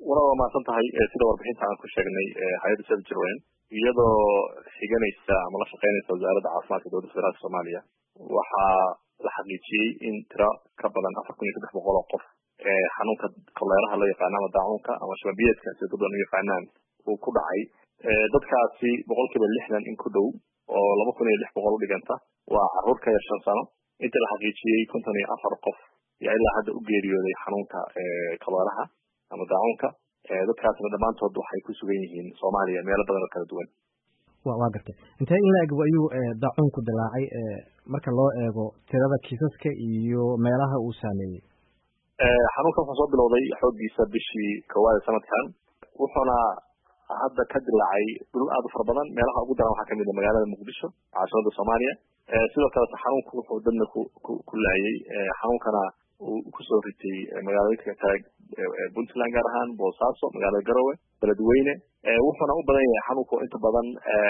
waa mahadsan tahay sida warbixinta aan ku sheegnay hay'adda Save Children iyadoo xiganaysa ama la shaqeynaysa wasaaradda caafimaadka dowladda federaalka Soomaaliya waxaa la xaqiijiyay in tiro ka badan 4,300 oo qof xanuunka koleeraha loo yaqaan ama daacuunka ama shababiyeedka sida dad u yaqaanaan uu ku dhacay dadkaasi 60% in ku dhow oo 2,600 u dhiganta waa carruur ka yar 5 sano inta la xaqiijiyay 54 qof ilaa hadda u geeriyooday xanuunka koleeraha ama daacuunka dadkaasna dhamaantood waxay ku sugan yihiin Soomaaliya meelo badan oo kala duwan waa gartay intee in la eg ayuu daacuunku dilaacay marka loo eego tirada kiisaska iyo meelaha uu saameeyay xanuunka wuxuu soo bilowday xooggiisa bishii koowaad sanadkan wuxuuna hadda ka dilaacay dhul aad u fara badan meelaha ugu daran waxaa kamid ah magaalada Muqdisho caasimadda Soomaaliya sidoo kale xanuunku wuxuu dadna ku laayay xanuunkana uu ku soo ritay magaalooyinka kale Puntland gaar ahaan Boosaaso magaalada Garowe Beledweyne wuxuuna u badan yahay xanuunku inta badan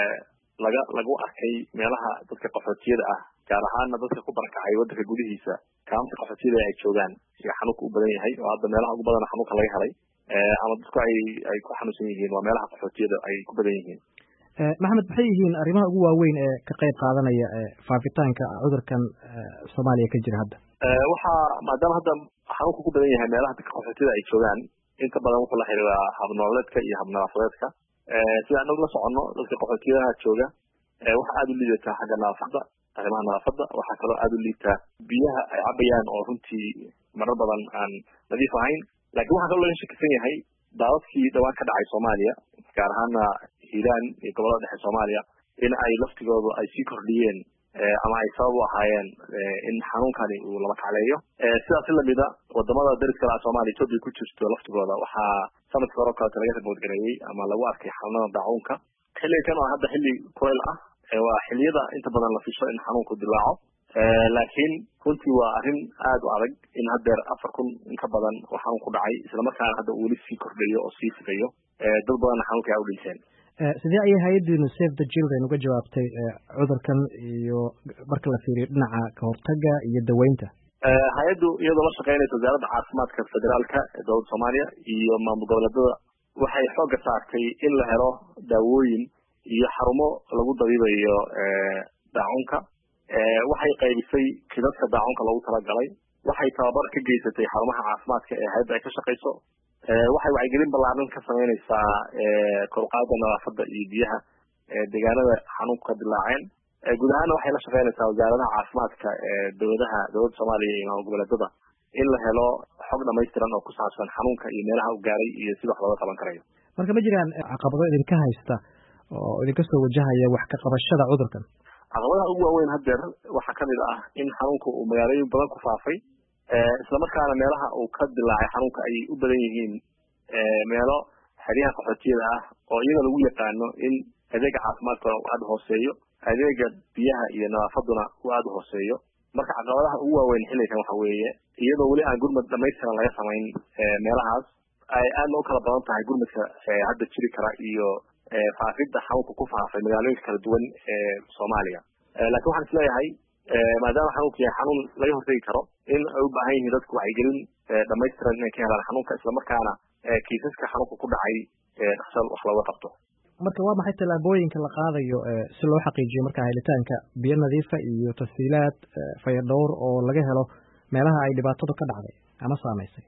lagu arkay meelaha dadka qaxootiyada ah gaar ahaan dadka ku barakacay waddanka gudihiisa kaamka qaxootiyada ay joogaan iyo xanuunku u badan yahay oo hadda meelaha ugu badan xanuunka laga helay ama dadku ay ku xanuunsan yihiin waa meelaha qaxootiyada ay ku badan yihiin maxamed maxay yihiin arrimaha ugu waaweyn ee ka qayb qaadanaya faafitaanka cudurkan Soomaaliya ka jira hadda waxa maadaama hadda xanuunku ku badan yahay meelaha dadka qaxootiyada ay joogaan inta badan wuxuu la xiriiraa hab nololeedka iyo hab nadaafadeedka sida aan la socono dadka qaxootiyada jooga waxa aad u liidata xagga nadaafadda arrimaha nadaafadda waxa kaloo aad u liita biyaha ay cabayaan oo runtii marar badan aan nadiif ahayn laakiin waxa kaloo laga shakisan yahay daadadkii dhawaan ka dhacay Soomaaliya gaar ahaan Hiiraan iyo gobolada dhexe Soomaaliya in ay laftigoodu ay sii kordhiyeen ama ay sabab u ahaayeen in xanuunkani uu laba kacleeyo sidaas la mid ah wadamada dariska ah Soomaaliya Itoobiya ku jirto laftigooda waxaa sanadkii hore ka laga report gareeyay ama lagu arkay xanuunada daacuunka xilligan oo hadda xilli kuleyl ah waa xilliyada inta badan la fisho in xanuunku dilaaco laakiin runtii waa arrin aad u adag in haddeer 4,000 in ka badan oo xanuun ku dhacay isla markaana hadda uu weli sii kordhayo oo sii fidayo dad badan xanuunka ay u dhinteen sidee ayay hay'addiinu Save the Children uga jawaabtay cudurkan iyo marka la fiiriyo dhinaca ka hortagga iyo daweynta hay'addu iyadoo la shaqeynaysa wasaaradda caafimaadka federaalka ee dowladda Soomaaliya iyo maamul goboleedyada waxay xoogga saartay in la helo daawooyin iyo xarumo lagu dabiibayo daacuunka waxay qaybisay kidadka daacuunka loogu talagalay waxay tababar ka geysatay xarumaha caafimaadka ee hay'adda ay ka shaqeyso waxay wacyigelin ballaaran ka sameynaysaa kor u qaadida nadaafadda iyo biyaha deegaanada xanuunku ka dilaaceen guud ahaana waxay la shaqeynaysaa wasaaradaha caafimaadka dowladda Soomaaliya iyo maamul goboleedyada in la helo xog dhammaystiran oo ku saabsan xanuunka iyo meelaha uu gaaray iyo sida wax looga qaban karayo marka ma jiraan caqabado idinka haysta oo idinka soo wajahaya wax ka qabashada cudurkan caqabadaha ugu waaweyn haddeer waxaa kamid ah in xanuunku uu magaalooyin badan ku faafay isla markaana meelaha uu ka dilaacay xanuunka ay u badan yihiin meelo xeryaha qaxootiyada ah oo iyada lagu yaqaano in adeega caafimaadka uu aad hooseeyo adeega biyaha iyo nadaafaduna uu aad hooseeyo marka caqabadaha ugu waaweyn xilligan waxa weeye iyadoo weli aan gurmad dhamaystiran laga samayn meelahaas ay aadna u kala badan tahay gurmadka hadda jiri kara iyo faafidda xanuunka ku faafay magaalooyinka kala duwan ee Soomaaliya laakiin waxaan isleeyahay maadaama xanuunku yahay xanuun laga hortagi karo in ay u baahan yihiin dadku wacyigelin dhamaystiran inay ka helaan xanuunka isla markaana kiisaska xanuunka ku dhacay dhaqso wax looga qabto marka waa maxay tallaabooyinka la qaadayo si loo xaqiijiyo marka helitaanka biyo nadiifa iyo tasiilaad fayadhowr oo laga helo meelaha ay dhibaatadu ka dhacday ama saameysay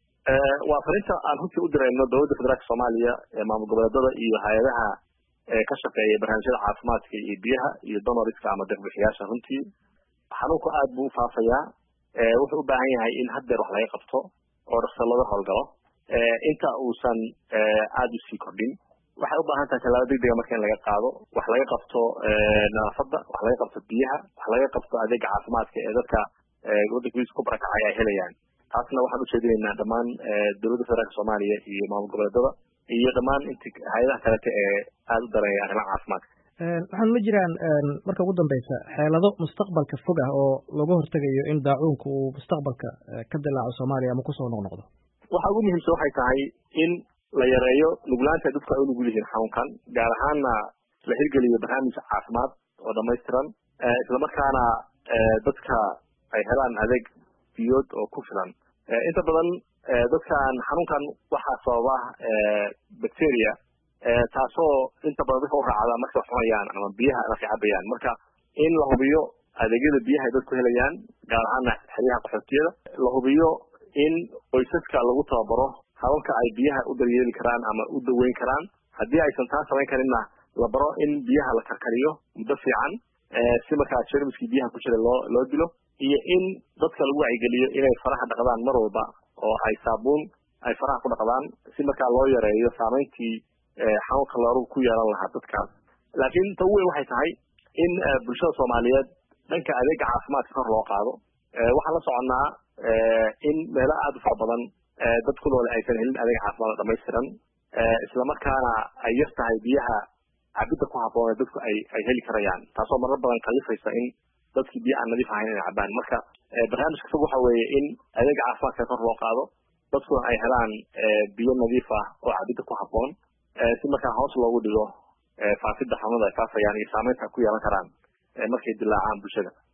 waa farinta aan runtii u dirayno dowladda federaalka Soomaaliya maamul goboleedyada iyo hay'adaha ka shaqeeya barnaamijyada caafimaadka iyo biyaha iyo donoriska ama deeq-bixiyaasha runtii xanuunku aad buu u faafayaa wuxuu u baahan yahay in haddeer wax laga qabto oo dhaqso laga howlgalo inta uusan aad u sii kordhin waxay u baahan tahay tallaabo degdega marka in laga qaado wax laga qabto nadaafadda wax laga qabto biyaha wax laga qabto adeega caafimaadka ee dadka waddankiisa ku barakacay ay helayaan taasna waxaan u jeedinaynaa dhammaan dowladda federaalka Soomaaliya iyo maamul goboleedyada iyo dhammaan hay'adaha kale ee aad u dareeya arrimaha caafimaadka waxaan ma jiraan marka ugu dambeysa xeelado mustaqbalka fog ah oo lagu hortagayo in daacuunku uu mustaqbalka ka dilaaco Soomaaliya ama kusoo noqnoqdo waxa ugu muhiimsan waxay tahay in la yareeyo nuglaanta dadku ay u nugul yihiin xanuunkan gaar ahaanna la hirgeliyo barnaamij caafimaad oo dhamaystiran isla markaana dadka ay helaan adeeg biyood oo ku filan inta badan dadkan xanuunkan waxaa sababa bacteria taasoo inta badan dadka u raacda markay xumayaan ama biyaha markay cabayaan marka in la hubiyo adeegyada biyaha ay dadku helayaan gaar ahaan xeryaha qaxootiyada la hubiyo in qoysaska lagu tababaro hababka ay biyaha u daryeeli karaan ama u daweyn karaan haddii aysan taa samayn karinna la baro in biyaha la karkariyo muddo fiican si markaa jermiskii biyaha ku jira loo dilo iyo in dadka lagu wacyigeliyo inay faraha dhaqdaan mar walba oo ay saabuun ay faraha ku dhaqdaan si markaa loo yareeyo saamayntii xanuunka loorugu ku yeelan lahaa dadkaas laakiin ta ugu weyn waxay tahay in bulshada soomaaliyeed dhanka adeega caafimaadka kor loo qaado waxaan la soconnaa in meelo aad u fara badan dad ku noole aysan helin adeeg caafimaad oo dhamaystiran islamarkaana ay yar tahay biyaha cabidda ku habboon dadku ay heli karayaan taasoo marar badan kalifaysa in dadkii biyo aan nadiif ahayn inay cabaan marka barnaamijka isagu waxa weeye in adeega caafimaadka kor loo qaado dadkuna ay helaan biyo nadiif ah oo cabidda ku habboon si markaa hoos loogu dhigo faafidda xanuunada ay faafayaan iyo saamaynta ku yeelan karaan markay dilaacaan bulshada